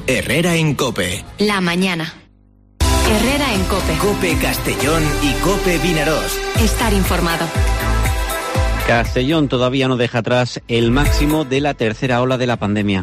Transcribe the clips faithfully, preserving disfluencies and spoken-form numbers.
Herrera en COPE. La mañana. Herrera en COPE. COPE Castellón y COPE Vinarós. Estar informado. Castellón todavía no deja atrás el máximo de la tercera ola de la pandemia.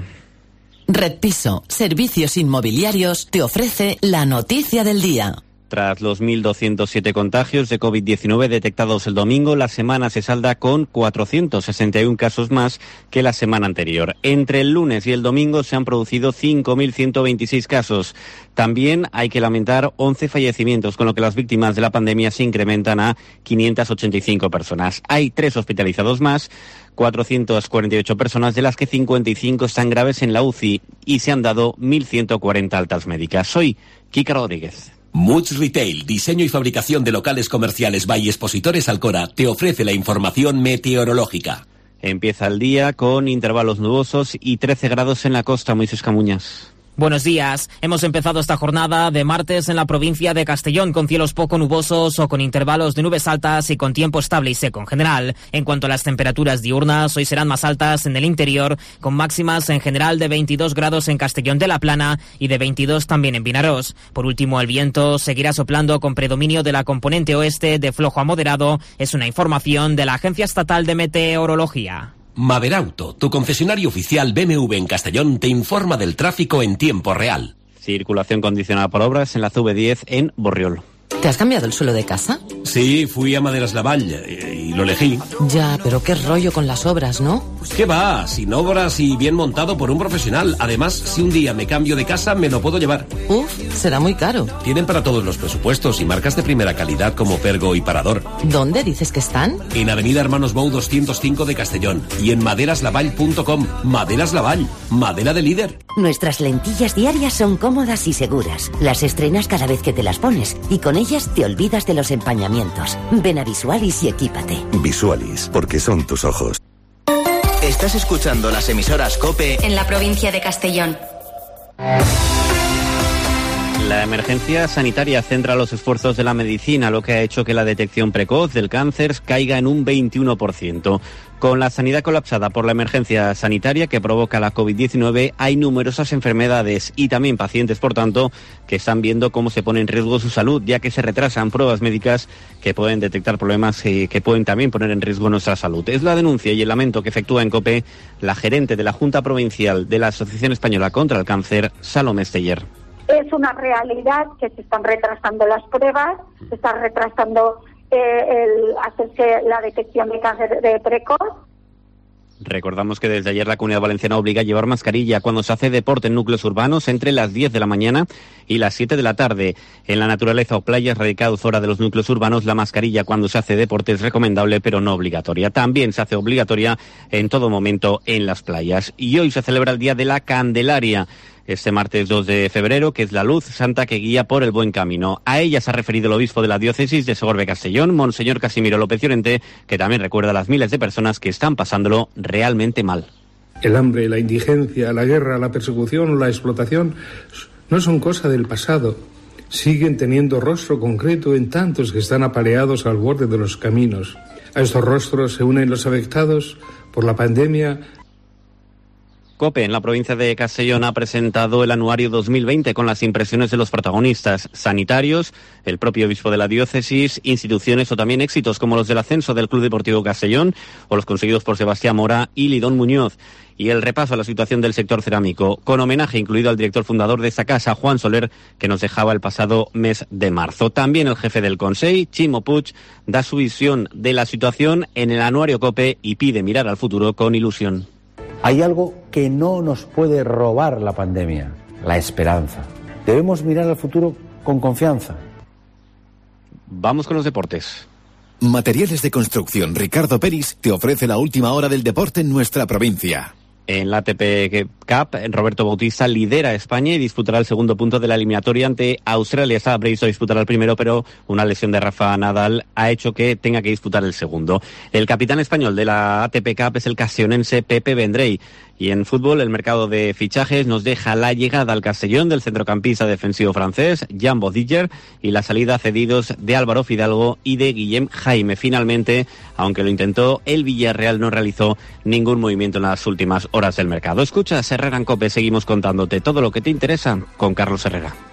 Red Piso, servicios inmobiliarios, te ofrece la noticia del día. Tras los mil doscientos siete contagios de COVID diecinueve detectados el domingo, la semana se salda con cuatrocientos sesenta y uno casos más que la semana anterior. Entre el lunes y el domingo se han producido cinco mil ciento veintiséis casos. También hay que lamentar once fallecimientos, con lo que las víctimas de la pandemia se incrementan a quinientas ochenta y cinco personas. Hay tres hospitalizados más, cuatrocientas cuarenta y ocho personas, de las que cincuenta y cinco están graves en la U C I y se han dado mil ciento cuarenta altas médicas. Soy Kika Rodríguez. Much Retail, diseño y fabricación de locales comerciales by Expositores Alcora, te ofrece la información meteorológica. Empieza el día con intervalos nubosos y trece grados en la costa. Moisés Camuñas. Buenos días. Hemos empezado esta jornada de martes en la provincia de Castellón con cielos poco nubosos o con intervalos de nubes altas y con tiempo estable y seco en general. En cuanto a las temperaturas diurnas, hoy serán más altas en el interior, con máximas en general de veintidós grados en Castellón de la Plana y de veintidós también en Vinarós. Por último, el viento seguirá soplando con predominio de la componente oeste de flojo a moderado. Es una información de la Agencia Estatal de Meteorología. Maderauto, tu concesionario oficial B M W en Castellón, te informa del tráfico en tiempo real. Circulación condicionada por obras en la C V diez en Borriol. ¿Te has cambiado el suelo de casa? Sí, fui a Maderas Lavalle y, y lo elegí. Ya, pero qué rollo con las obras, ¿no? ¿Qué va? Sin obras y bien montado por un profesional. Además, si un día me cambio de casa, me lo puedo llevar. Uf, será muy caro. Tienen para todos los presupuestos y marcas de primera calidad como Pergo y Parador. ¿Dónde dices que están? En Avenida Hermanos Bou doscientos cinco de Castellón y en maderaslavall punto com. Maderas Lavall, madera de líder. Nuestras lentillas diarias son cómodas y seguras. Las estrenas cada vez que te las pones y con ellas te olvidas de los empañamientos. Ven a Visualis y equípate. Visualis, porque son tus ojos. Estás escuchando las emisoras COPE en la provincia de Castellón. La emergencia sanitaria centra los esfuerzos de la medicina, lo que ha hecho que la detección precoz del cáncer caiga en un veintiuno por ciento. Con la sanidad colapsada por la emergencia sanitaria que provoca la COVID diecinueve, hay numerosas enfermedades y también pacientes, por tanto, que están viendo cómo se pone en riesgo su salud, ya que se retrasan pruebas médicas que pueden detectar problemas eh, que pueden también poner en riesgo nuestra salud. Es la denuncia y el lamento que efectúa en COPE la gerente de la Junta Provincial de la Asociación Española contra el Cáncer, Salomé Esteller. Es una realidad que se están retrasando las pruebas, se están retrasando eh, el hacerse la detección de cáncer de precoz. Recordamos que desde ayer la Comunidad Valenciana obliga a llevar mascarilla cuando se hace deporte en núcleos urbanos entre las diez de la mañana y las siete de la tarde. En la naturaleza o playas radicados fuera de los núcleos urbanos, la mascarilla cuando se hace deporte es recomendable pero no obligatoria. También se hace obligatoria en todo momento en las playas. Y hoy se celebra el Día de la Candelaria. Este martes dos de febrero, que es la luz santa que guía por el buen camino. A ella se ha referido el obispo de la diócesis de Segorbe-Castellón, Monseñor Casimiro López Llorente, que también recuerda a las miles de personas que están pasándolo realmente mal. El hambre, la indigencia, la guerra, la persecución, la explotación, no son cosa del pasado. Siguen teniendo rostro concreto en tantos que están apaleados al borde de los caminos. A estos rostros se unen los afectados por la pandemia. COPE en la provincia de Castellón ha presentado el anuario dos mil veinte con las impresiones de los protagonistas sanitarios, el propio obispo de la diócesis, instituciones o también éxitos como los del ascenso del Club Deportivo Castellón o los conseguidos por Sebastián Mora y Lidón Muñoz. Y el repaso a la situación del sector cerámico, con homenaje incluido al director fundador de esta casa, Juan Soler, que nos dejaba el pasado mes de marzo. También el jefe del Consell, Chimo Puig, da su visión de la situación en el anuario COPE y pide mirar al futuro con ilusión. Hay algo que no nos puede robar la pandemia, la esperanza. Debemos mirar al futuro con confianza. Vamos con los deportes. Materiales de construcción Ricardo Peris te ofrece la última hora del deporte en nuestra provincia. En la A T P Cup, Roberto Bautista lidera a España y disputará el segundo punto de la eliminatoria ante Australia. Estaba previsto disputar el primero, pero una lesión de Rafa Nadal ha hecho que tenga que disputar el segundo. El capitán español de la A T P Cup es el castellonense Pepe Vendrell Y en fútbol, el mercado de fichajes nos deja la llegada al Castellón del centrocampista defensivo francés, Jan Bodiller, y la salida a cedidos de Álvaro Fidalgo y de Guillem Jaime. Finalmente, aunque lo intentó, el Villarreal no realizó ningún movimiento en las últimas horas del mercado. Escucha, Herrera en COPE, seguimos contándote todo lo que te interesa con Carlos Herrera.